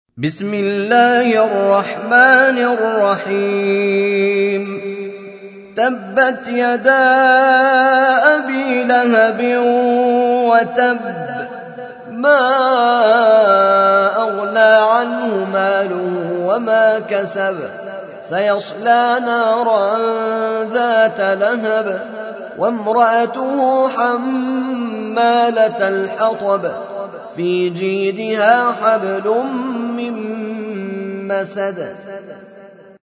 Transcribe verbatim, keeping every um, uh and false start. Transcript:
بسم الله الرحمن الرحيم تبت يدا أبي لهب وتب ما أغنى عنه ماله وما كسب سيصلى نارا ذات لهب وامرأته حمالة الحطب في جيدها حبل من مسد